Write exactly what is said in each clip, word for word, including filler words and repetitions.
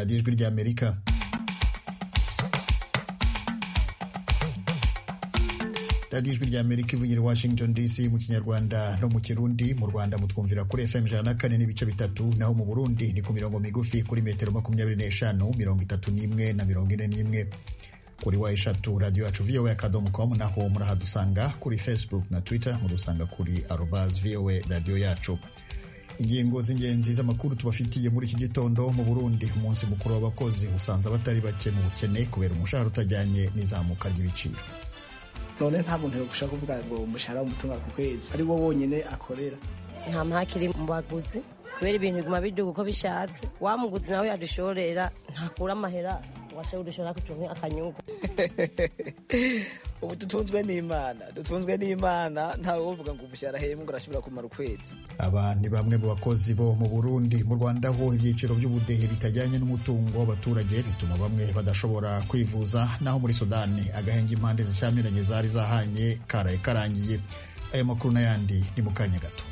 radiyo ijwi ry'Amerika. radiyo ijwi ry'Amerika ivugira i Washington D C mu Kinyarwanda no mu Kirundi. Mu Rwanda mutwumvira kuri F M ijana na kane n'ibice bitatu, naho mu Burundi ni ku mirongo migufi kuri metero makumyabiri n'eshanu, mirongo itatu n'imwe na mirongo ine n'imwe. Kuri wa eshatu radio yacu V O A akadomo com, naho murahadusanga kuri Facebook na Twitter, mudusanga kuri arobase V O A radio yacu. Ingingo z'ingenzi z'amakuru tubafitiye muri iki gitondo: mu Burundi umunsi mukuru w'abakozi usanze abatari bake mu bukene kubera umushahara utajyanye n'izamuka ry'ibiciro. None nta muntu yogushaka kuvuga ngo umushahara w'umutunga ku kwezi ari wo wonyene akorera. Nta mahakiri mu baguzi kubera ibintu biguma biduga uko bishatse. Wa muguzi nawe yadushorera ntakura amahera washe udushora kutunga akanyugo. Ubu dutunzwe n'Imana, dutunzwe n'Imana, ntawe uvuga ngo umushahara hemu ngo arashobora kumara ukwezi. Aba ni bamwe mu bakozi bo mu Burundi. Mu Rwanda ho ibyiciro by'ubudehe bitajyanye n'umutungo w'abaturage bituma bamwe badashobora kwivuza, naho muri Sudani agahenge impande zishyamiranye zari zahanye karaye karangiye. Aya makuru n'ayandi ni mu kanya gato.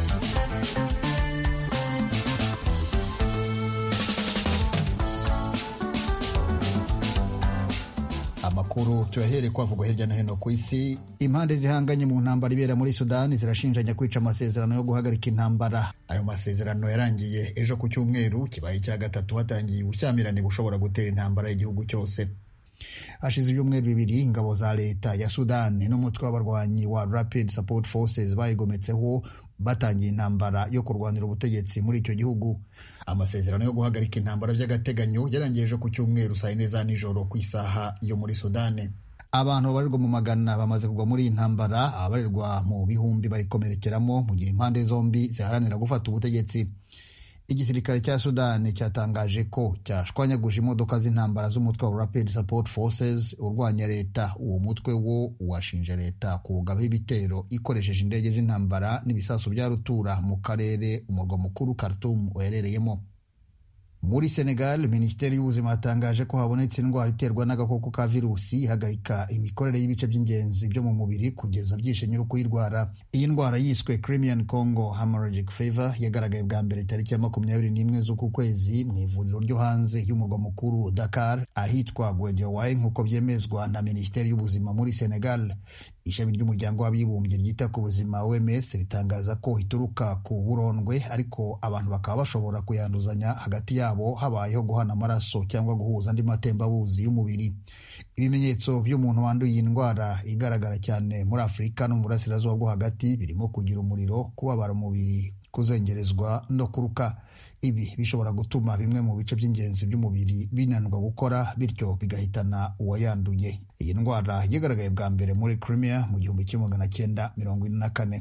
Amakuru tuyahere kwavugwa hirya no hino ku isi. Impande zihanganye mu ntambara ibera muri Sudani zirashinjanya kwica amasezerano yo guhagarika intambara. Ayo masezerano yarangiye ejo ku cyumweru, kibaye cya gatatu hatangiye ubushyamirane bushobora gutera intambara y'igihugu cyose. Hashize ibyumweru bibiri ingabo za leta ya Sudani n'umutwe w'abarwanyi wa Rapid Support Forces bayigometseho batangiye intambara yo kurwanira ubutegetsi muri icyo gihugu. Amasezerano yo guhagarika intambara by'agateganyo yarangiye ejo ku cyumweru saa yine za nijoro ku isaha yo muri Sudani. Abantu babarirwa mu magana bamaze kugwa muri iyi ntambara, abarirwa mu bihumbi bayikomerekeramo mu gihe impande zombi ziharanira gufata ubutegetsi. Igisirikare cya Sudani cyatangaje ko cyashwanyaguje imodoka z'intambara z'umutwe wa Rapid Support Forces urwanya leta. Uwo mutwe wo washinje leta kugabaho ibitero ikoresheje indege z'intambara n'ibisasu bya rutura mu karere umurwa mukuru Khartoum uherereyemo. Muri Senegal, Minisiteri y'Ubuzima yatangaje ko habonetse indwara iterwa n'agakoko ka virusi ihagarika imikorere y'ibice by'ingenzi byo mu mubiri kugeza byishe nyiri kuyirwara. Iyi ndwara yiswe Crimean Congo Hemorrhagic Fever yagaragaye bwa mbere tariki ya makumyabiri n'imwe z'uku kwezi mu ivuriro ryo hanze y'umurwa mukuru Dakar ahitwa Guédiawaye nk'uko byemezwa na Minisiteri y'Ubuzima muri Senegal. Ishami ry'umuryango w'abibumbye ryita ku buzima O M S ritangaza ko ituruka ku burondwe, ariko abantu bakaba bashobora kuyanduzanya hagati yabo habayeho guhana amaraso cyangwa guhuza andi matembabuzi y'umubiri. Ibimenyetso by'umuntu wanduye iyi ndwara igaragara cyane muri Afurika no mu burasirazuba bwo hagati birimo kugira umuriro, kubabara umubiri, kuzengerezwa no kuruka. Ibi bishobora gutuma bimwe mu bice by'ingenzi by'umubiri binanirwa gukora, bityo bigahitana uwayanduye. Iyi ndwara yagaragaye bwa mbere muri Crimea mu gihumbi kimwe magana cyenda mirongo ine na kane.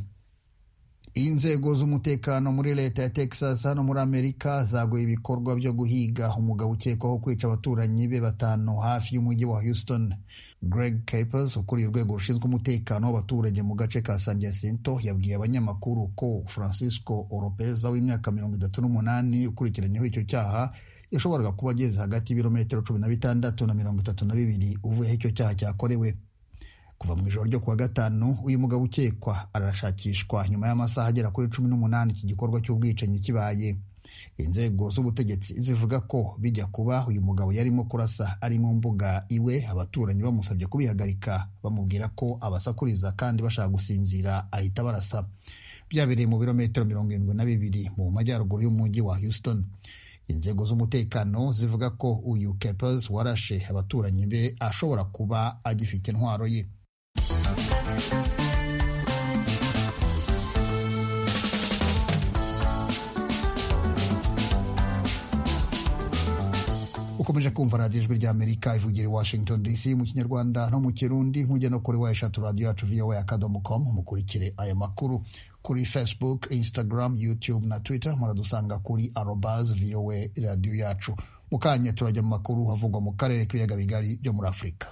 Inzego z'umutekano muri leta ya Texas hano muri Amerika zaguye ibikorwa byo guhiga umugabo ukekwaho kwica abaturanyi be batanu hafi y'umujyi wa Houston. Greg Capers ukuriye urwego rushinzwe umutekano w'abaturage mu gace ka San Jacinto yabwiye abanyamakuru ko Francisco Oropeza w'imyaka mirongo itatu n'umunani ukurikiranyeho icyo cyaha yashoboraga kuba ageze hagati y'ibirometero cumi na bitandatu na mirongo itatu na bibiri uvuye icyo cyaha cyakorewe. Kuva mu ijoro ryo kuwa gatanu uyu mugabo ukekwa arashakishwa nyuma y'amasaha agera kuri cumi n'umunani iki gikorwa cy'ubwicanyi kibaye. Inzego z'ubutegetsi zivuga ko bijya kuba uyu mugabo yarimo kurasa ari mu mbuga iwe, abaturanyi bamusabye kubihagarika bamubwira ko abasakuriza kandi bashaka gusinzira ahita barasa. Byabereye mu birometero mirongo irindwi na bibiri mu majyaruguru y'umujyi wa Houston. Inzego z'umutekano zivuga ko uyu Capers warashe abaturanyi be ashobora kuba agifite intwaro ye. Ukomeje kumva radiyo ijwi ry'Amerika ivugira i Washington D C mu Kinyarwanda no mu Kirundi. Mujye no kuri wa eshatu radio yacu V O A akadomo com mukurikire aya makuru. Kuri Facebook, Instagram, YouTube na Twitter muradusanga kuri arobase V O A radio yacu. Mukanya turajya mu makuru havugwa mu karere k'ibiyaga bigari byo muri Afurika.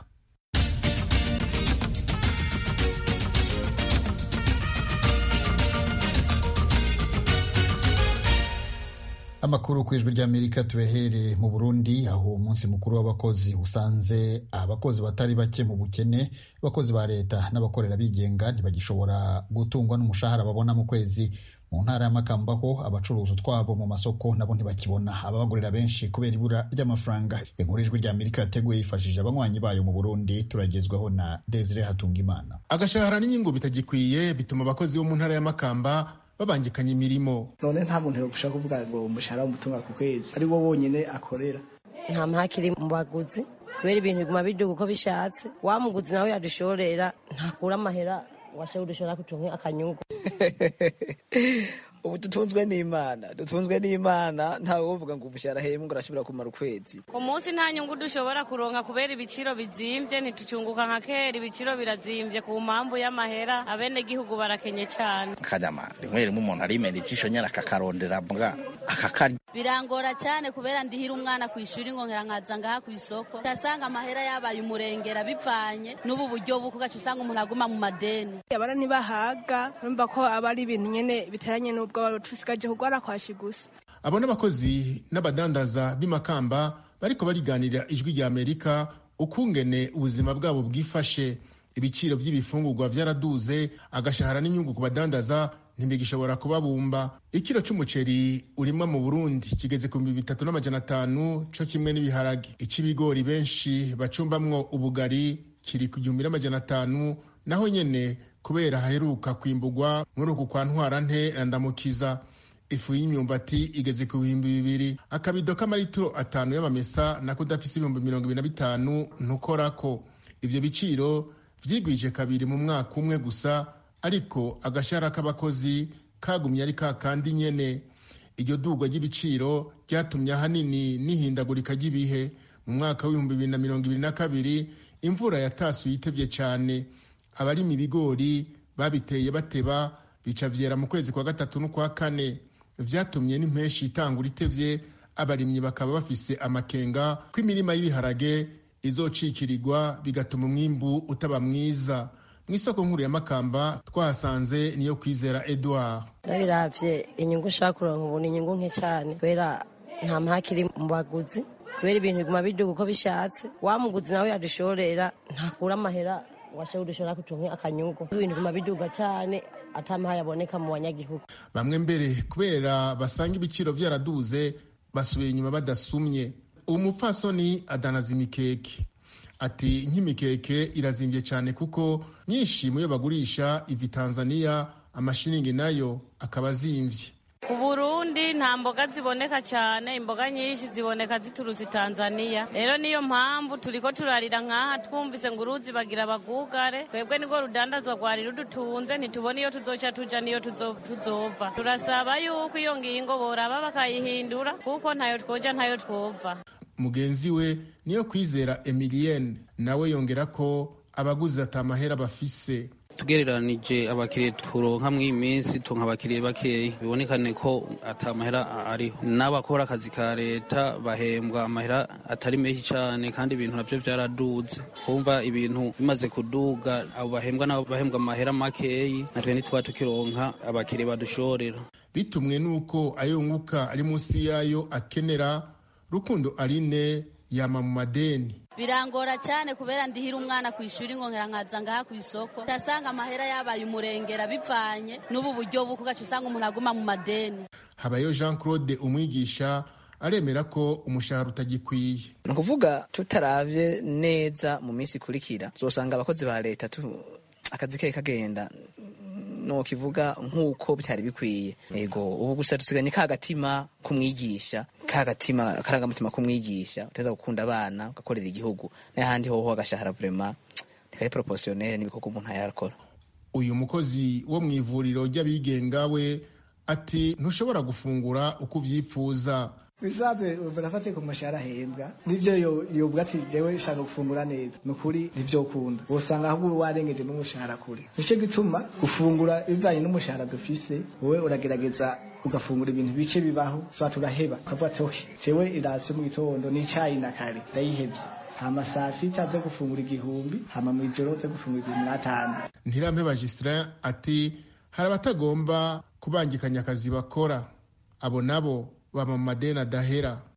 Amakuru ku ijwi ry'Amerika tubehere mu Burundi, aho umunsi mukuru w'abakozi usanze abakozi batari bake mu bukene. Abakozi ba leta n'abakorera bigenga ntibagishobora gutungwa n'umushahara babona mu kwezi. mu ntara y'Amakamba ho abacuruza utwabo mu masoko nabo ntibakibona ababagurira benshi kubera ibura ry'amafaranga. Inkuru ijwi rya Amerika yateguye yifashishije abanywanyi bayo mu Burundi, turagezwaho na Desire Hatungimana. Agashahara n'inyungu bitagikwiye bituma abakozi bo mu ntara y'Amakamba babangikanye imirimo. None nta muntu yogushaka kuvuga ngo umushahara w'umutunga ku kwezi ari wo wonyene akorera. Nta mahakiri mu baguzi kubera ibintu biguma biduga uko bishatse. Wa muguzi nawe yadushorera ntakura amahera washe udushora kutunga akanyungu. Ubu dutunzwe n'Imana, dutunzwe n'Imana, ntawe uvuga ngo umushahara hemu ngo arashobora kumara ukwezi. Ku munsi nta nyungu dushobora kuronka kubera ibiciro bizimvye, ntitucunguka nka kera, ibiciro birazimvye ku mpamvu y'amahera, abene gihugu barakenye cyane. Kanyama rimwe rimwe umuntu arimena icisho nyara akakarondera mbwa akakari. Birangora cyane kubera ndihira umwana ku ishuri ngo nkera nkaza ngaha ku isoko. Ndasanga amahera yabaye umurengera bivanye n'ubu buryo buko gacu usanga umuntu aguma mu madeni. Abara nibahaga urumva ko abari ibintu nyene biteranye n'ubwo barusigaje kugwara kwashi gusa. Abo n'abakozi n'abadandaza b'imakamba bariko bariganira ijwi rya Amerika ukungene ubuzima bwabo bwifashe. Ibiciro by'ibifungurwa vyaraduze, agashahara n'inyungu ku badandaza ntibigishobora kubabumba. Ikiro c'umuceri urimwa mu Burundi kigeze ku bihumbi bitatu n'amajana atanu co kimwe n'ibiharage. Ic'ibigori benshi bacumbamwo ubugari kiri ku gihumbi n'amajana atanu, naho nyene kubera haheruka kwimbugwa muri uku kwa ntwarante randamukiza. Ifu y'imyumbati igeze ku bihumbi bibiri, akabido k'amaritiro atanu y'amamesa nako udafise ibihumbi mirongo ibiri na bitanu ntukorako. Ivyo biciro vyigwije kabiri mu mwaka umwe gusa, ariko agashahara k'abakozi kagumye ari ka kandi nyene. Iryo dugwa ry'ibiciro ryatumye ahanini n'ihindagurika ry'ibihe. Mu mwaka w'ibihumbi bibiri na mirongo ibiri na kabiri imvura yatasuye itevye cane. Abarima ibigori babiteye bateba bica vyera mu kwezi kwa gatatu n'ukwa kane, vyatumye n'impeshi itangura itevye. Abarimyi bakaba bafise amakenga ko imirima y'ibiharage izocikirirwa bigatuma umwimbu utaba mwiza. Mw'isoko nkuru ya Makamba twahasanze niyo Kwizera Edouard. Ndabiravye inyungu ushaka kuronka ubu ni inyungu nke cyane kubera nta mahakiri mu baguzi kubera ibintu biguma biduga uko bishatse. Wa muguzi nawe yadushorera ntakura amahera washe udushora kutunga akanyungu. Ibintu biguma biduga cyane atamaha yaboneka mu banyagihugu. Bamwe mbere kubera basanga ibiciro vyaraduze basubiye inyuma badasumye. Umupfasoni adanaza imikeke ati nk'imikeke irazimvye cyane kuko nyinshi muyo bagurisha ivi Tanzania, amashiringi nayo akaba azimvye. Ku Burundi nta mboga ziboneka cyane, imboga nyinshi ziboneka ziturutse Tanzania. Rero niyo mpamvu turiko turarira nkaha twumvise ngo uruzi bagira bagugare. Twebwe niko rudandazwa rwari rudutunze, ntitubona iyo tuzoca tuja niyo tuzova. Turasaba yuko iyo ngingo boraba bakayihindura kuko ntayo twoja ntayo twova. Mugenzi we niyo Kwizera Emilienne nawe yongera ko abaguzi atamahera bafise. Tugereranije abakiriye turonka mw'iyi minsi tunka abakiriye bakeyi, bibonekane ko atamahera ariho. N'abakora akazi ka leta bahembwa amahera atari menshi cyane kandi ibintu navyo vyaraduze. Kumva ibintu bimaze kuduga, abo bahembwa nabo bahembwa amahera makeyi, natwe ntitwa tukironka abakiriye badushorera. Bitumwe nuko ayunguka ari munsi yayo akenera. Rukundo Aline yama mu madeni. Birangora cyane kubera ndihira umwana ku ishuri ngo nkera nkaza ngaha ku isoko. Ndasanga amahera yabaye umurengera bivanye n'ubu buryo buko gacu usanga umuntu aguma mu madeni. Habayo Jean Claude umwigisha aremera ko umushahara utagikwiye. No kuvuga tutaravye neza mu minsi kurikira zosanga abakozi ba leta tu akazi ke kagenda no kivuga nkuko bitari bikwiye. Ego ubu gusa dusiganye ka gatima kumwigisha, ka gatima karanga mutima kumwigisha, uteza gukunda abana ugakorera igihugu. N'ahandi hoho agashahara vraiment nikari proportionnel n'ibikoko umuntu yakora. Uyu mukozi wo mw'ivuriro ry'abigenga we ati ntushobora gufungura uko uvyifuza. Bizabe barafate ku mashara hembwa nivyo yo yovuga ati jewe shaka gufungura neza nukuri nivyo kunda usanga ahubwo warengeje n'umushahara kuri nico gituma gufungura bivanye n'umushahara dufise wowe uragerageza ugafungura ibintu bice bibaho so turaheba ukavuga ati okay jewe irasyo mu gitondo n'icayi na kare ndayihebye hama saa sita zo gufungura igihumbi hama mu ijoro zo gufungura igihumbi n'atanu. Ntirampeba Justin ati hari abatagomba kubangikanya akazi bakora, abo nabo baba mu madeni adahera.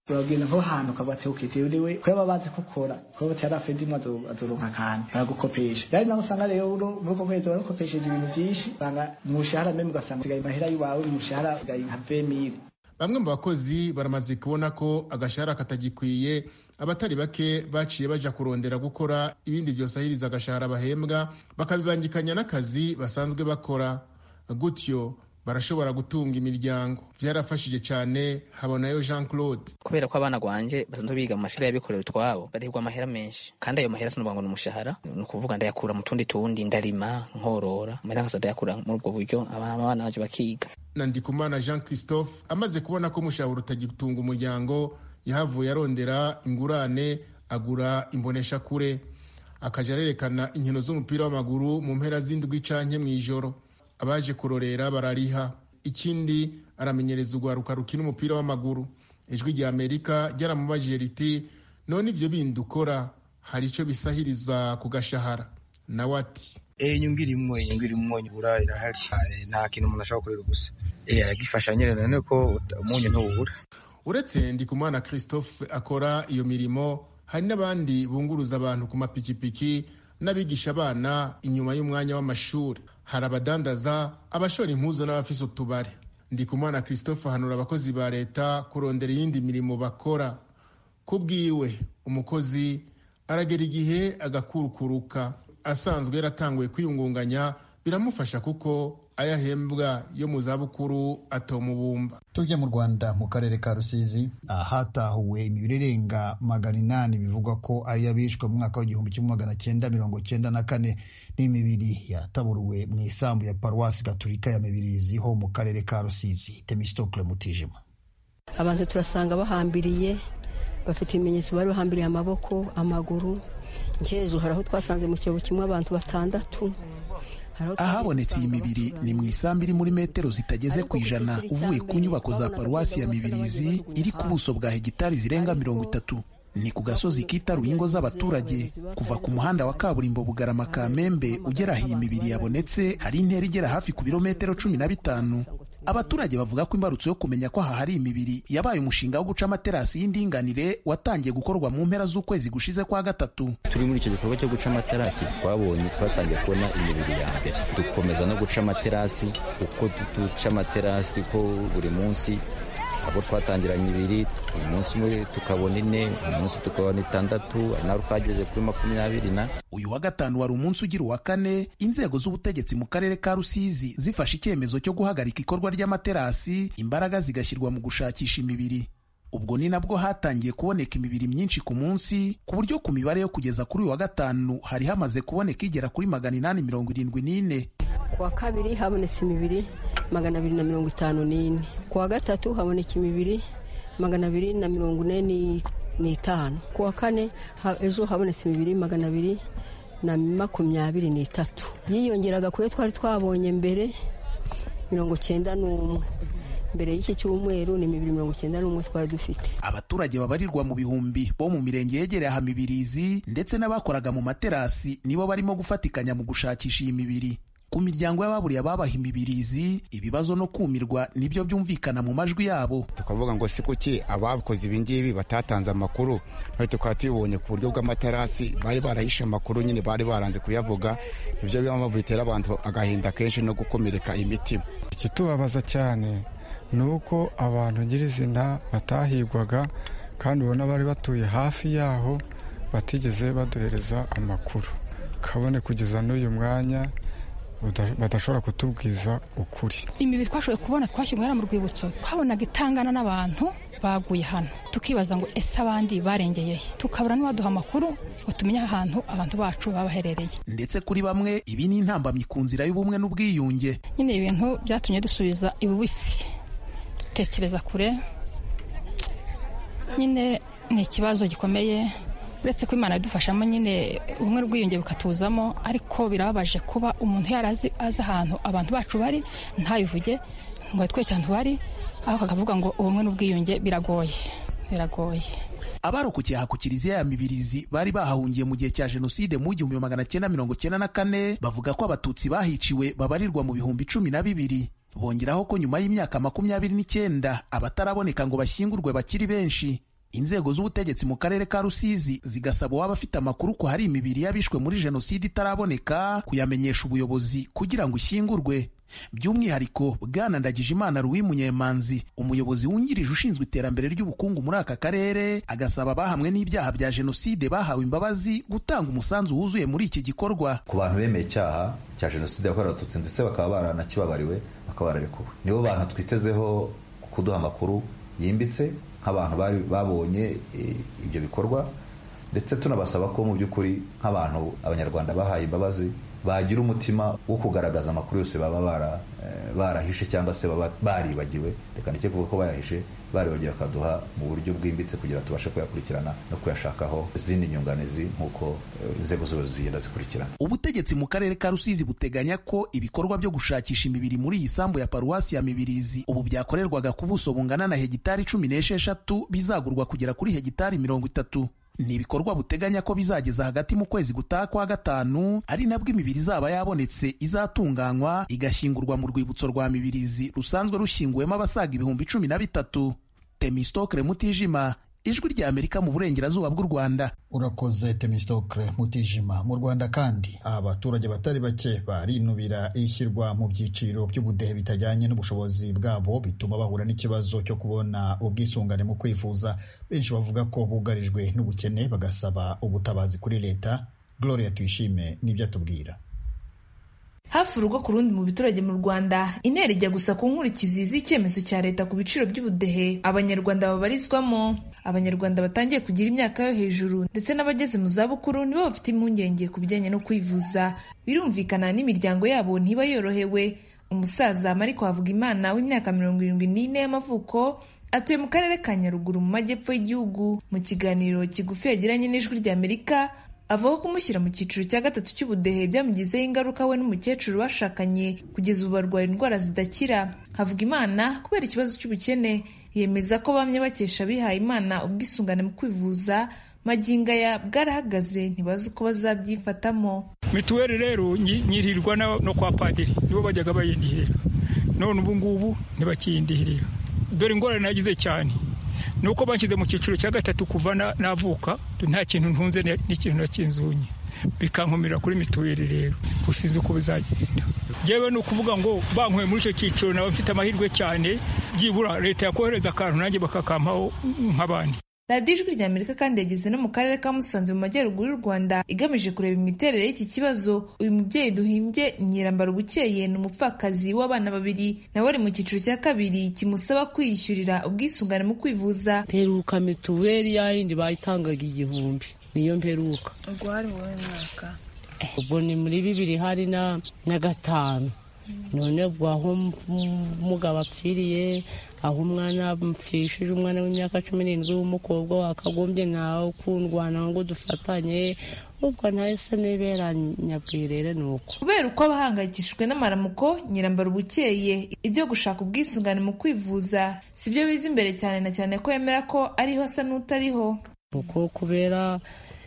uragenda nko hantu ukabatse ukitiriwe kuba bazi gukora kuba batarafe ndimo azoronka kandi bagukopesha yari naho usanga rero muri uko kwezi bakopesheje ibintu byinshi banga umushahara meme ugasanga usigaye mahera y'uwawe umushahara usigaye nka vingt mille. Bamwe mu bakozi baramaze kubona ko agashahara katagikwiye, abatari bake baciye baja kurondera gukora ibindi byosahiriza agashahara bahembwa bakabibangikanya n'akazi basanzwe bakora, gutyo barashobora gutunga imiryango. Byarafashije cyane Habonayo Jean Claude. Kubera ko abana gwanje basanzwe biga mu mashuri y'abikorera utwabo barihirwa amahera menshi, kandi ayo mahera sinubwo ngo n'umushahara, ni ukuvuga ndayakura mu tundi tundi, ndarima nkorora amahera nkasa ndayakura muri ubwo buryo abana baje bakiga. Nandikumana Jean Christophe amaze kubona ko umushahara utagitunga umuryango, yahavuye arondera ingurane agura imbonesha kure, akaja arerekana inkino z'umupira w'amaguru mu mpera z'indwi canke mw'ijoro. Abaje kurorera barariha. Ikindi aramenyereza ugwaruka rukina umupira w'amaguru. Ijwi rya Amerika ryaramubajije riti none ivyo bindi ukora hari ico bisahiriza ku gashahara? Nawe ati eh nyungirimwe nyungirimwe nyibura irahari, nta kintu umuntu ashobora kurira gusa eh aragifasha nyene none ko umunyu ntubura. Uretse Ndikumana Christophe akora iyo mirimo, hari n'abandi bunguruza abantu ku mapikipiki n'abigisha abana inyuma y'umwanya w'amashuri. Hari abadandaza, abashora impuzu n'abafise utubare. Ndikumana Christophe ahanura abakozi ba leta kurondera iyindi mirimo bakora. Kubwiwe umukozi aragera igihe agakurukuruka, asanzwe yaratanguye kwiyungunganya, biramufasha kuko ayahembwa yo mu zabukuru atomubumba. Tujye mu Rwanda mu karere ka Rusizi ahatahuwe imibiri irenga magana inani bivugwa ko ari yabishwe mu mwaka w'igihumbi kimwe magana cyenda mirongo cyenda na kane, n'imibiri yataburuwe mu isambu ya Paruwasi Gatolika ya Mibirizi ho mu karere ka Rusizi. Temistokle Mutijima. Abantu turasanga bahambiriye, bafite ibimenyetso bari bahambiriye amaboko, amaguru. Nkezo haraho twasanze mu cyobo kimwe abantu batandatu. Ahabonetse iyi mibiri ni mu isambu iri muri metero zitageze ku ijana uvuye ku nyubako za Paruwasi ya Mibirizi iri ku buso bwa hegitari zirenga mirongo itatu. Ni ku gasozi kitaruye ingo z'abaturage. Kuva ku muhanda wa kaburimbo Bugarama Kamembe ugera aho iyi mibiri yabonetse hari intera igera hafi ku birometero cumi na bitanu. Abaturage bavuga ko imbarutso yo kumenya ko aha hari imibiri yabaye umushinga wo guca amaterasi y'indinganire watangiye gukorwa mu mpera z'ukwezi gushize kwa gatatu. Turi muri icyo gikorwa cyo guca amaterasi twabonye twatangiye kubona imibiri ya mbere, dukomeza no guca amaterasi. Uko duca amaterasi ko buri munsi abo twatangiranye ibiri, uyu munsi umwe tukabona ine, uyu munsi tukabona itandatu, nawe twageze kuri makumyabiri na. Uyu wa gatanu wari umunsi ugira uwa kane inzego z'ubutegetsi mu karere ka Rusizi zifashe icyemezo cyo guhagarika ikorwa ry'amaterasi, imbaraga zigashyirwa mu gushakisha imibiri. Ubwo ni nabwo hatangiye kuboneka imibiri myinshi ku munsi, ku buryo ku mibare yo kugeza kuri uyu wa gatanu hari hamaze kuboneka igera kuri magana inani mirongo irindwi n'ine. Kuwa kabiri habonetse imibiri magana abiri na mirongo itanu n'ine. Kuwa gatatu haboneka imibiri magana abiri na mirongo ine n'itanu. Kuwa kane ejo habonetse imibiri magana abiri na makumyabiri n'itatu. Yiyongeraga kuyo twari twabonye mbere mirongo cyenda n'umwe. Mbere y'iki cyumweru ni imibiri mirongo cyenda n'umwe twari dufite. Abaturage babarirwa mu bihumbi bo mu mirenge yegereye aha Mibirizi ndetse n'abakoraga mu materasi nibo barimo gufatikanya mu gushakisha iyi mibiri. Ku miryango y'ababuriye ababaha imibirizi, ibibazo no kumirwa nibyo byumvikana mu majwi yabo. Tukavuga ngo si kuki abakoze ibingibi batatanze amakuru, naho tukaba tubonye ku buryo bw'amaterasi bari barahishe amakuru nyine bari baranze kuyavuga. Ibyo bimwe bitera abantu agahinda kenshi no gukomereka imitima. Ikitubabaza cyane ni uko abantu nyirizina batahigwaga kandi ubona bari batuye hafi yaho batigeze baduhereza amakuru, kabone kugeza n'uyu mwanya badashobora kutubwiza ukuri. Imibiri twashoboye kubona twashyirwa mu rwibutso, twabonaga itangana n'abantu baguye hano, tukibaza ngo ese abandi barengeye, tukabura n'abaduha amakuru ngo tumenye ahantu abantu bacu babaherereye. Ndetse kuri bamwe ibi ni intambamyi ku nzira y'ubumwe n'ubwiyunge. Nyine ibintu byatumye dusubiza ibubisi, dutekereza kure. Nyine ni ikibazo gikomeye, uretse ko Imana idufashamo nyine ubumwe n'ubwiyunge bukatuzamo, ariko birababaje kuba umuntu yarazi azi ahantu abantu bacu bari ntabivuge ngo twe cyane bari, aho akavuga ngo ubumwe n'ubwiyunge biragoye biragoye. Abarokokiye aha ku Kiliziya ya Mibirizi bari bahahungiye mu gihe cya Jenoside mu igihumbi magana cyenda mirongo cyenda na kane bavuga ko Abatutsi bahiciwe babarirwa mu bihumbi cumi na bibiri. Bongeraho ko nyuma y'imyaka makumyabiri n'icyenda abataraboneka ngo bashyingurwe bakiri benshi. inzego z'ubutegetsi mu karere ka Rusizi zigasaba uwaba afite amakuru ko hari imibiri y'abishwe muri jenoside itaraboneka kuyamenyesha ubuyobozi kugira ngo ishyingurwe. By'umwihariko Bwana Ndagijimana Louis Munyemanzi, umuyobozi wungirije ushinzwe iterambere ry'ubukungu muri aka karere, agasaba abahamwe n'ibyaha bya jenoside bahawe imbabazi gutanga umusanzu wuzuye muri iki gikorwa. Ku bantu bemeye icyaha cya jenoside yakorewe Abatutsi ndetse bakaba baranakibabariwe bakaba bararekuwe, nibo bantu twitezeho kuduha amakuru yimbitse nk'abantu bari babonye ibyo bikorwa, ndetse tunabasaba ko mu by'ukuri nk'abantu abanyarwanda bahaye imbabazi bagira umutima wo kugaragaza amakuru yose baba bara barahishe cyangwa se baba baribagiwe, reka ndeke kuvuga ko bayahishe, baribagiwe bakaduha mu buryo bwimbitse kugira tubashe kuyakurikirana no kuyashakaho izindi nyunganizi nk'uko inzego zose zigenda zikurikirana. Ubutegetsi mu karere ka Rusizi buteganya ko ibikorwa byo gushakisha imibiri muri iyi sambu ya paruwasi ya Mibirizi ubu byakorerwaga ku buso bungana na hegitari cumi n'esheshatu bizagurwa kugera kuri hegitari mirongo itatu. Ni ibikorwa buteganya ko bizageza hagati mu kwezi gutaha kwa gatanu, ari nabwo imibiri izaba yabonetse izatunganywa igashyingurwa mu rwibutso rwa Mibirizi rusanzwe rushyinguwemo abasaga ibihumbi cumi na bitatu. Temistokle Mutijima, Ijwi rya Amerika mu burengerazuba bw'u Rwanda. Urakoze Temistokle Mutijima. Mu Rwanda kandi abaturage batari bake barinubira ishyirwa mu byiciro by'ubudehe bitajyanye n'ubushobozi bwabo, bituma bahura n'ikibazo cyo kubona ubwisungane mu kwivuza. Benshi bavuga ko bugarijwe n'ubukene bagasaba ubutabazi kuri leta. Gloria Tuyishime nibyo atubwira. Hafi urugo ku rundi mu biturage mu Rwanda, intera ijya gusa ku nkurikizi z'icyemezo cya leta ku biciro by'ubudehe abanyarwanda babarizwamo. Abanyarwanda batangiye kugira imyaka yo hejuru ndetse n'abageze mu zabukuru nibo bafite impungenge ku bijyanye no kwivuza. Birumvikana n'imiryango yabo ntiba yorohewe. Umusaza Mariko Havugimana w'imyaka mirongo irindwi n'ine y'amavuko atuye mu karere ka Nyaruguru mu majyepfo y'igihugu. Mu kiganiro kigufi yagiranye n'Ijwi rya Amerika, avuga ko kumushyira mu cyiciro cya gatatu cy'ubudehe byamugizeho ingaruka we n'umukecuru bashakanye kugeza ubu barwaye indwara zidakira. Havugimana kubera ikibazo cy'ubukene yemeza ko bamye bakesha bihaye Imana ubwisungane mu kwivuza, magingo aya bwarahagaze ntibazi uko bazabyifatamo. Mituweli rero nyirirwa no kwa padiri, nibo bajyaga bayindihira, none ubu ngubu ntibakiyindihirira. Dore ingorane nagize cyane nuko banshyize mu cyiciro cya gatatu kuva navuka, nta kintu ntunze n'ikintu nakinzunye, bikankomera kuri mituweli. Rero usize uko bizagenda. Jewe ni ukuvuga ngo bankuye muri icyo cyiciro naba mfite amahirwe cyane, byibura leta yakohereza akantu nanjye bakakampaho nk'abandi. Radiyo Ijwi rya Amerika kandi yageze no mu karere ka Musanze mu majyaruguru y'u Rwanda igamije kureba imiterere y'iki kibazo. Uyu mubyeyi duhimbye Nyirambara Bukeye ni umupfakazi w'abana babiri, nawe ari mu cyiciro cya kabiri kimusaba kwiyishyurira ubwisungane mu kwivuza. Mperuka mituweli yayindi bayitangaga igihumbi, niyo mperuka. Ubwo hari wowe mwaka? Ubwo ni muri bibiri hari na na gatanu. None ubwo aho umugabo apfiriye, aho umwana mpfishije umwana w'imyaka cumi n'indwi w'umukobwa wakagombye nawe kundwana ngo dufatanye, ubwo ntahise nibera nyabwirere. Nuko kubera uko abahangayikishijwe n'amaramuko, Nyirambara Bukeye ibyo gushaka ubwisungane mu kwivuza si byo biza imbere cyane, na cyane ko yemera ko ariho asa n'utariho. Kuko kubera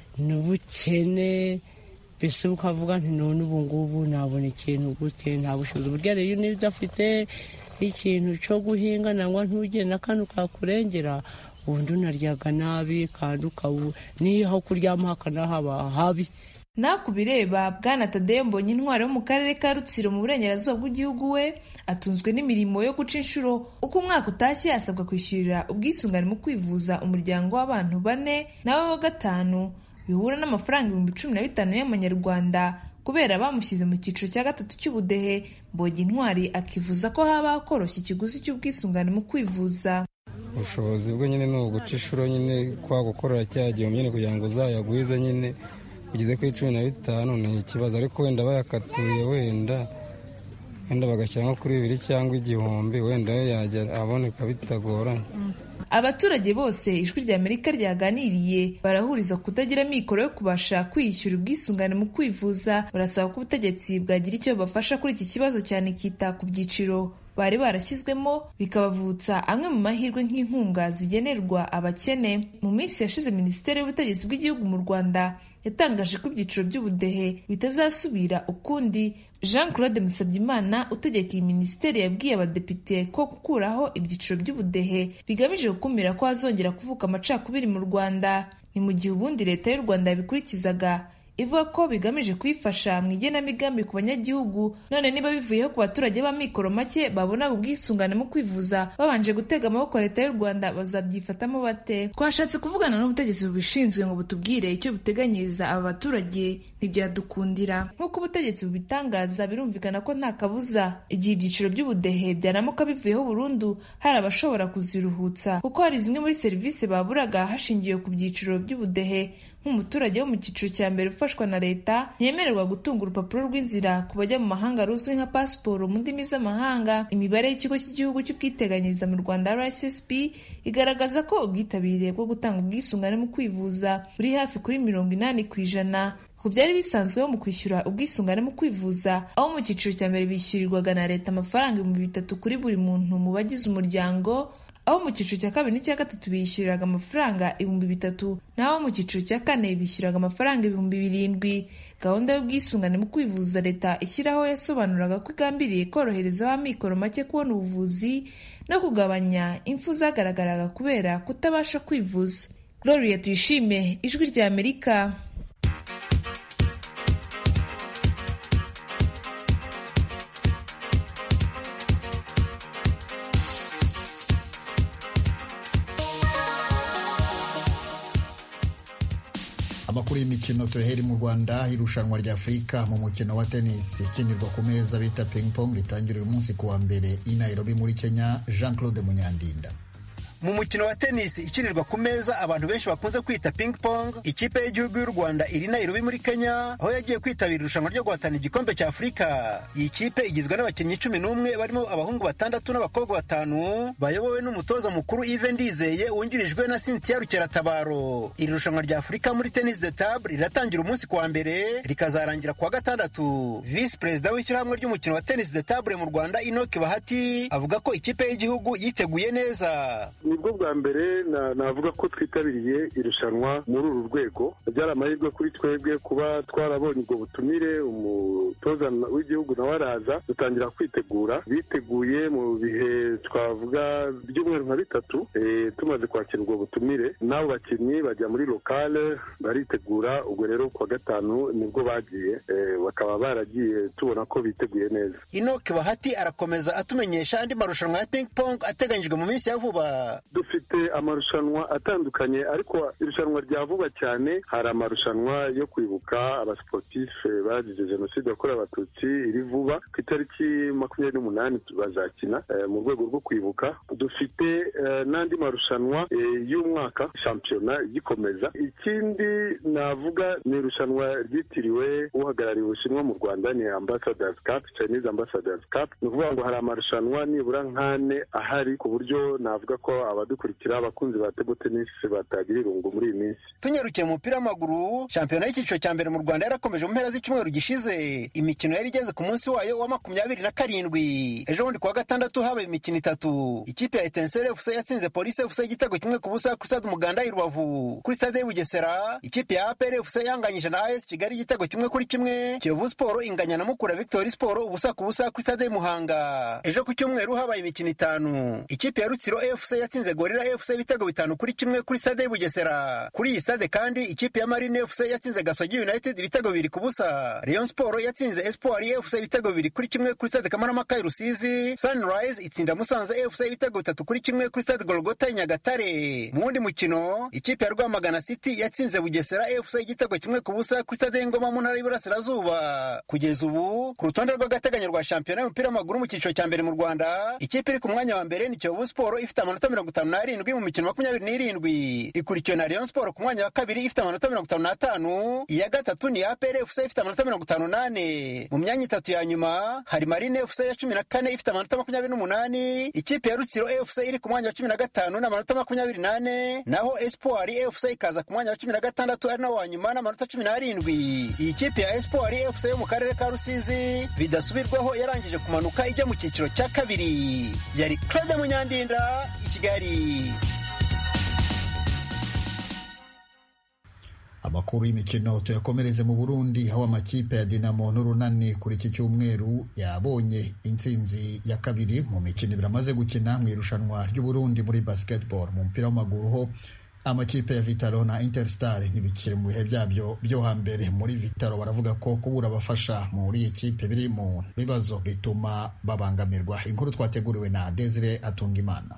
n'ubukene bise ukavuga nti none ubu ngubu nabona ikintu gute, nta bushobozi. Burya rero niba udafite ikintu cyo guhinga nangwa ntugire n'akantu kakurengera, ubundi unaryaga nabi kandi ukabu niho kuryama hakanahaba habi. Nakubireba Bwana Tadeyo Mbonye Intwari wo mu karere ka Rutsiro mu burengerazuba bw'igihugu, we atunzwe n'imirimo yo guca inshuro. Uko umwaka utashye yasabwa kwishyurira ubwisungane mu kwivuza umuryango w'abantu bane, nawe wa gatanu bihura n'amafaranga ibihumbi cumi na bitanu y'amanyarwanda kubera bamushyize mu cyiciro cya gatatu cy'ubudehe. Mbonye Intwari akivuza ko haba koroshya ikiguzi cy'ubwisungane mu kwivuza. Ubushobozi bwo nyine ni uguca inshuro nyine kwa gukorera cya gihe nyine kugira ngo uzayagwize nyine ugeze kuri cumi na bitanu ni ikibazo, ariko wenda bayakatuye wenda wenda bagashyira nko kuri bibiri cyangwa igihumbi, wenda yajya aboneka bitagoranye. Abaturage bose Ijwi rya Amerika ryaganiriye barahuriza kutagira mikoro yo kubasha kwiyishyura ubwisungane mu kwivuza. Barasaba ko ubutegetsi bwagira icyo bafasha kuri iki kibazo, cyane kita ku byiciro bari barashyizwemo bikabavutsa amwe mu mahirwe nk'inkunga zigenerwa abakene. Mu minsi yashize Minisiteri y'Ubutegetsi bw'Igihugu mu Rwanda yatangaje ko ibyiciro by'ubudehe bitazasubira ukundi. Jean Claude Musabyimana utegeka iyi minisiteri yabwiye abadepite ko gukuraho ibyiciro by'ubudehe bigamije gukumira ko hazongera kuvuka amacakubiri mu Rwanda. Ni mu gihe ubundi leta y'u Rwanda yabikurikizaga ivuga ko bigamije kuyifasha mu igenamigambi ku banyagihugu. None niba bivuyeho ku baturage b'amikoro make babona ubwisungane mu kwivuza babanje gutega amaboko leta y'u Rwanda, bazabyifatamo bate? Twashatse kuvugana n'ubutegetsi bubishinzwe ngo butubwire icyo buteganyiriza aba baturage, ntibyadukundira. Nk'uko ubutegetsi bubitangaza, birumvikana ko nta kabuza igihe ibyiciro by'ubudehe byanamuka bivuyeho burundu hari abashobora kuziruhutsa, kuko hari zimwe muri serivisi baburaga hashingiwe ku byiciro by'ubudehe. Nk'umuturage wo mu cyiciro cya mbere ufashwa na leta ntiyemererwa gutunga urupapuro rw'inzira ku bajya mu mahanga ruzwi nka pasiporo mu ndimi z'amahanga. Imibare y'ikigo cy'igihugu cy'ubwiteganyirize mu Rwanda R S S B igaragaza ko ubwitabire bwo gutanga ubwisungane mu kwivuza buri hafi kuri mirongo inani ku ijana ku byari bisanzweho mu kwishyura ubwisungane mu kwivuza, aho mu cyiciro cya mbere bishyurirwaga na leta amafaranga ibihumbi bitatu kuri buri muntu mu bagize umuryango, aho mu cyiciro cya kabiri n'icya gatatu bishyuriraga amafaranga ibihumbi bitatu, naho mu cyiciro cya kane bishyuraga amafaranga ibihumbi birindwi. Gahunda y'ubwisungane mu kwivuza leta ishyiraho yasobanuraga ko igambiriye korohereza ab'amikoro make kubona ubuvuzi no kugabanya impfu zagaragaraga kubera kutabasha kwivuza. Gloria Tuyishime, Ijwi rya Amerika. Amakuru y'imikino tuhere mu Rwanda. Irushanwa rya Afurika mu mukino wa tennis ikinirwa ku meza bita ping pong ritangira uyu munsi kuwa mbere i Nairobi muri Kenya. Jean Claude Munyandinda. Mu mukino wa tennis ikinirwa ku meza abantu benshi bakunze kwita ping pong, ikipe y'igihugu y'u Rwanda iri Nairobi muri Kenya aho yagiye kwitabira irushanwa ryo guhatana igikombe cya Afurika. Iyi kipe igizwe n'abakinnyi cumi n'umwe barimo abahungu batandatu n'abakobwa batanu bayobowe n'umutoza mukuru Yves Ndizeye wungirijwe na Cynthia Rukeratabaro. Iri rushanwa rya Afurika muri tennis de table riratangira umunsi kuwa mbere rikazarangira kuwa gatandatu. Vice President w'ishyirahamwe ry'umukino wa tennis de table mu Rwanda Enoch Bahati avuga ko ikipe y'igihugu yiteguye neza. Nibwo bwa mbere navuga ko twitabiriye irushanwa muri uru rwego. Byari amahirwe kuri twebwe kuba twarabonye ubwo butumire, umutoza w'igihugu nawe araza dutangira kwitegura. Biteguye mu bihe twavuga by'umweru nka bitatu tumaze kwakira ubwo butumire, n'abo bakinnyi bajya muri lokale baritegura. Ubwo rero kuwa gatanu nibwo bagiye, bakaba baragiye tubona ko biteguye neza. Enoch Bahati arakomeza atumenyesha andi marushanwa ya ping pong ateganyijwe mu minsi ya vuba. Dufite amarushanwa atandukanye, ariko irushanwa rya vuba cyane hari amarushanwa yo kwibuka abasportife bagize jenoside yakorewe abatutsi iri vuba ku itariki makumyabiri n'umunani bazakina e, mu rwego rwo kwibuka. Dufite e, n'andi marushanwa e, y'umwaka shampiyona igikomeza. Ikindi navuga ni irushanwa ryitiriwe uhagarariye Ubushinwa mu Rwanda, ni Ambassadors Cup, Chinese Ambassadors Cup. Ni ukuvuga ngo hari amarushanwa nibura nk'ane ahari ku buryo navuga ko abadukurikira abakunzi ba table tennis batagira irungu muri iyi minsi. Tunyarukiye mu mupira w'amaguru, shampiyona y'icyiciro cya mbere mu Rwanda yarakomeje mu mpera z'icyumweru gishize. Imikino yari igeze ku munsi wayo wa makumyabiri na karindwi. Ejo bundi kuwa gatandatu habaye imikino itatu. Ikipe ya Etincelle F C yatsinze Police F C igitego kimwe ku busa kuri stade Umuganda i Rubavu. Kuri stade y'Ubugesera ikipe ya A P R F C yanganyije na A S Kigali igitego kimwe kuri kimwe. Kiyovu Sport inganya na Mukura Victory Sport ubusa ku busa kuri stade Muhanga. Ejo ku cyumweru habaye imikino itanu. Ikipe ya Rutsiro F C yatsinze Gorilla F C ibitego bitanu kuri kimwe kuri stade y'Ubugesera. Kuri iyi stade kandi ikipe ya Marine F C yatsinze Gasogi United ibitego bibiri ku busa. Rayon Sport yatsinze Espoir F C ibitego bibiri kuri kimwe kuri stade Kamarampaka i Rusizi. Sunrise itsinda Musanze F C ibitego bitatu kuri kimwe kuri stade Golgota i Nyagatare. Mu wundi mukino ikipe ya Rwamagana City yatsinze Bugesera F C igitego kimwe ku busa kuri stade y'Ingoma mu ntara y'Iburasirazuba. Kugeza ubu ku rutonde rw'agateganyo rwa shampiyona y'umupira w'amaguru mu cyiciro cya mbere mu Rwanda, ikipe iri ku mwanya wa mbere ni Kiyovu Sport ifite amanota mirongo itanu n'arindwi mu mikino makumyabiri n'irindwi. Ikurikiwe na Rayon Sport ku mwanya wa kabiri ifite amanota mirongo itanu n'atanu. Iya gatatu ni A P R F C ifite amanota mirongo itanu n'ane. Mu myanya itatu ya nyuma hari Marine F C ya cumi na kane ifite amanota makumyabiri n'umunani. Ikipe ya Rutsiro F C iri ku mwanya wa cumi na gatanu n'amanota makumyabiri n'ane. Naho Espoir F C ikaza ku mwanya wa cumi na gatandatu ari nawo wa nyuma n'amanota cumi n'arindwi. Iyi kipe ya Espoir F C yo mu karere ka Rusizi bidasubirwaho yarangije kumanuka ijya mu cyiciro cya kabiri. Yari Claude Munyandinda i Kigali. Amakuru y'imikino tuyakomereze mu Burundi aho amakipe ya Dinamo n'Urunani kuri iki cyumweru yabonye intsinzi ya kabiri mu mikino biramaze gukina mu irushanwa ry'u Burundi muri basketball. Mu mupira w'amaguru ho amakipe ya Vitalo na Interstar ntibikiri mu bihe byabyo byo hambere. Muri Vitalo baravuga ko kubura abafasha muri ekipe biri mu bibazo bituma babangamirwa. Inkuru twateguriwe na Desire Atungimana.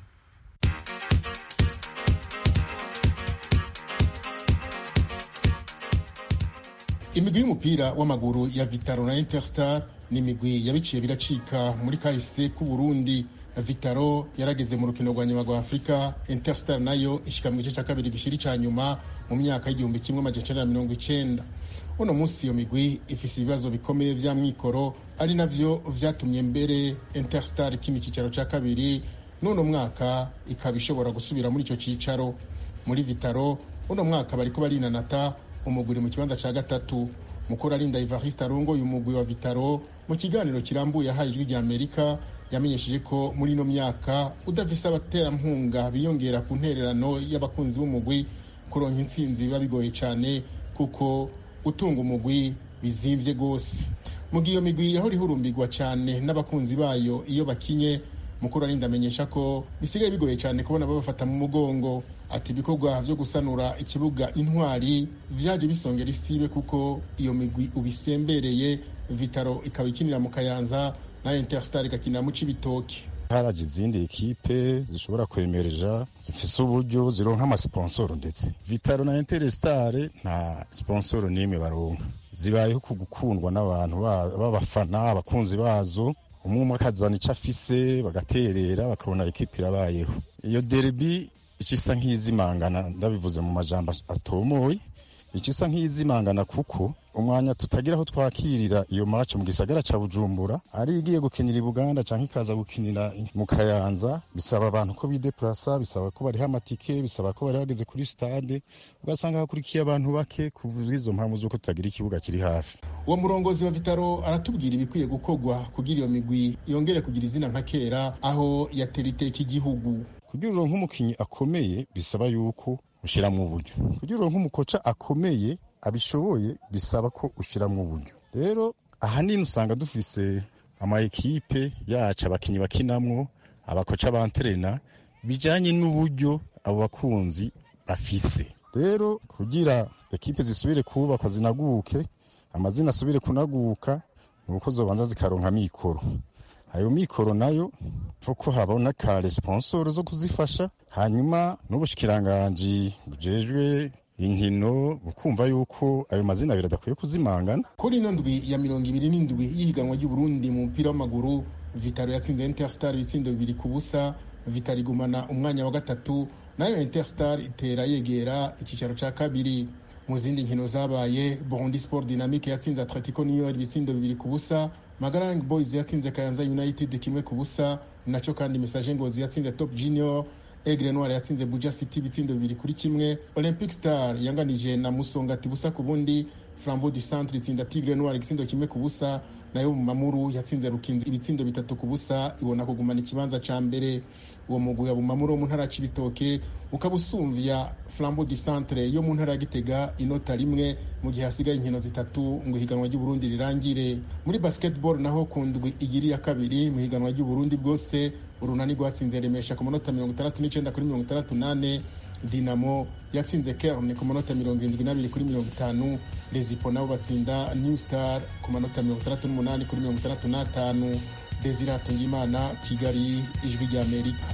Imigwi y'umupira w'amaguru ya Vitalo na Interstar ni imigwi yabiciye biracika muri kahise ku Burundi. Vitalo yarageze mu rukino rwa nyuma rwa Afrika, Interstar nayo ishika mu gice cya kabiri gishiri ca nyuma mu myaka y'igihumbi kimwe amajana icenda na mirongo icenda. Uno munsi iyo migwi ifise ibibazo bikomeye vya mwikoro ari navyo vyatumye mbere Interstar ikina icicaro ca kabiri, n'uno mwaka ikaba ishobora gusubira muri ico cicaro. Muri Vitalo uno mwaka bariko barinanata umugwi mu kibanza ca gatatu. Mukuru arinda Evariste Arongo y'umugwi wa Vitalo mu kiganiro kirambuye yahaye ijwi rya Amerika yamenyesheje ko muri no myaka udafise abaterampunga biyongera ku ntererano y'abakunzi b'umugwi kuronka intsinzi biba bigoye cyane kuko utunga umugwi bizimvye gose. Mu gihe iyo migwi yahora ihurumbirwa cyane n'abakunzi bayo iyo bakinye, Mukuru arinda amenyesha ko bisigaye bigoye cyane kubona babafata mu mugongo. Ati ibikorwa vyo gusanura ikibuga Intwari vyaje bisongera isibe kuko iyo migwi ubisembereye. Vitalo ikaba ikinira mu Kayanza na Interstar igakinira mu Cibitoke. Haraje izindi ekipe zishobora kwemereja zifise uburyo zironka ama sponsor, ndetse Vitalo na Interstar nta sponsor nimwe baronka. Zibayeho kugukundwa n'abantu b'abafana abakunzi bazo, umwe akazana icyo afise bagaterera bakabona ekipe irabayeho. Iyo derby icisa nk'izimangana, ndabivuze mu majambo atomoye, icisa nk'izimangana kuko umwanya tutagira aho twakirira iyo match mu gisagara ca Bujumbura ari igiye gukinira i Buganda canke ikaza gukinira mu Kayanza, bisaba abantu ko bideplasa, bisaba ko bari amatike, bisaba ko bari bageze kuri stade, ugasanga hakurikiye abantu bake kuvuza izo mpamvu z'uko tutagira ikibuga kiri hafi. Uwo murongozi wa Vitalo aratubwira ibikwiye gukogwa kugira iyo migwi yongere kugira izina nka kera aho yatera iteka igihugu. Kugira uronke umukinyi akomeye bisaba yuko ushiramwo uburyo. Kugira uronke umukoca akomeye abishoboye bisaba ko ushiramwo uburyo. Rero ahanini usanga dufise ama ekipe yaca abakinyi bakinamwo, abakoca bantrena bijanye n'uburyo abo bakunzi bafise. Rero kugira ekipe zisubire kubakwa zinaguke, amazina asubire kunaguka, nuko zobanza zikaronka mikoro. Ayo mikoro nayo fuko habona ka sponsor zo kuzifasha, hanyuma n'ubushikiranganje bujejwe inkino bukumva yuko ayo mazina biradakwiye kuzimangana. Kuri ino ndwi ya mirongo ibiri n'indwi y'ihiganwa ry'u Burundi mu mupira w'amaguru, Vitalo yatsinze Interstar ibitsindo bibiri ku busa. Vitalo igumana umwanya wa gatatu, nayo Interstar itera yegera ikicaro ca kabiri. Mu zindi nkino zabaye, Burundi Sport Dynamique yatsinze Atletico New York ibitsindo bibiri ku busa. Magalang Boys yatsinze Kayanza United kimwe ku busa, naco kandi Message Ngozi yatsinze Top Junior. Aigle Noir yatsinze Buja City ibitsindo bibiri kuri kimwe. Olympic Star yanganije na Musongati busa ku bundi. Flambeau du Centre itsinda Tigre Noir igitsindo kimwe ku busa, nayo Mamuru yatsinze Rukinzi ibitsindo bitatu ku busa, ibona kugumana ikibanza ca mbere. Uwo mugwi ya Mamuru mu ntara Cibitoke ukabusumvya Flambeau du Centre yo mu ntara ya Gitega inota rimwe, mu gihe hasigaye inkino zitatu ngo higanwa ry'u Burundi rirangire. Muri basketball naho kundwi igiri ya kabiri mu higanwa ry'u Burundi bwose, Urunani rwatsinze Remesha ku manota mirongo itandatu n'icenda kuri mirongo itandatu n'ane. Dinamo yatsinze Kerne ku manota mirongo irindwi n'abiri kuri mirongo itanu. Lezipo nabo batsinda New Star ku manota mirongo itandatu n'umunani kuri mirongo itandatu n'atanu. Desire Atungimana, Kigali, Ijwi rya Amerika.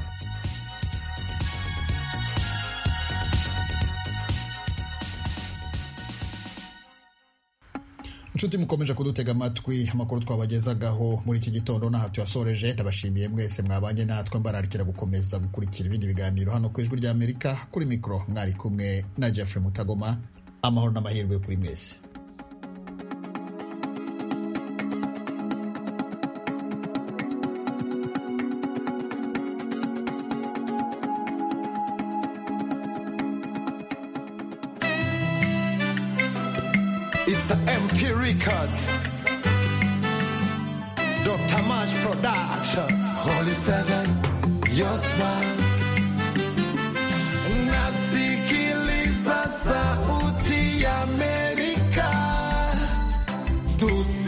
Inshuti mukomeje kudutega amatwi, amakuru twabagezagaho muri iki gitondo n'aha tuyasoreje. Ndabashimiye mwese mwabanye natwe, mbararikira gukomeza gukurikira ibindi biganiro hano ku Ijwi rya Amerika. Kuri mikro mwari kumwe na Jeffrey Mutagoma. Amahoro n'amahirwe kuri mwese. It's an M P record. Doctor March Production. Holy Seven, your smile. Nasikiliza sauti ya tous